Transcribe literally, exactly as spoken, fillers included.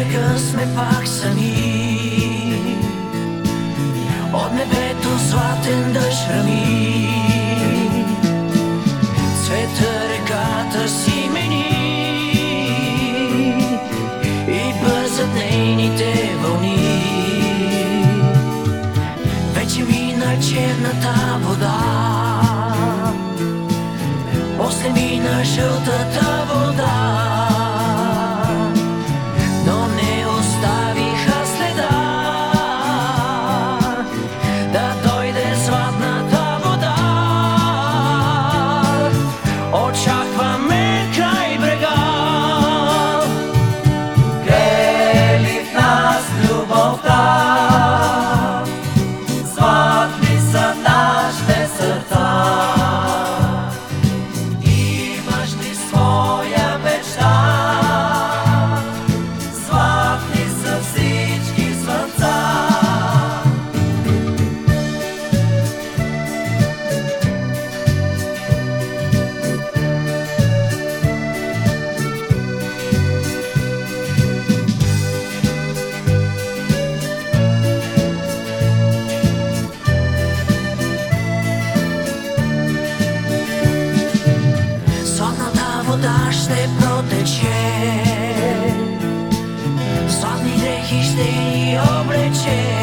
брега сме пак сами. От небето златен дъжд рами. Цвета реката си мени и бързат нейните вълни. Вече мина черната вода, после мина жълтата вода, но не оставиха следа да дойде златната вода. Очакваме край брега, грели в нас любовта. Златни са нашите сърца. Имаш ли своя мечта? Златни са всички звънца. Златната вода ще протече, златни дрехи ще ни облече.